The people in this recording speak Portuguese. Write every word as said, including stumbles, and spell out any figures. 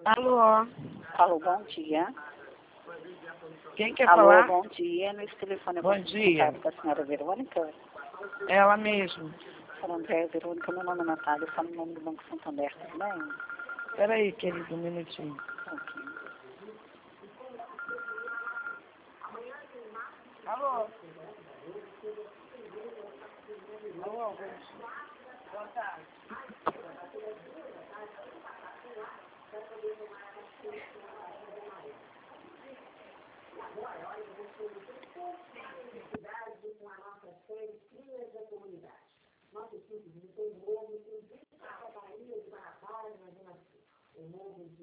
Alô? Alô, bom dia. Quem quer Alô, falar? bom dia. Nesse telefone eu Bom posso dia. contar com a senhora Verônica? Ela mesmo. Senhora Andréia Verônica, meu nome é Natália, eu falo no nome do Banco Santander, tudo bem? Peraí, querido, um minutinho. Ok. Alô? Alô, boa tarde. Nossa equipe de tem novo, tem vinte para a Bahia de Guarapari, imagina, o novo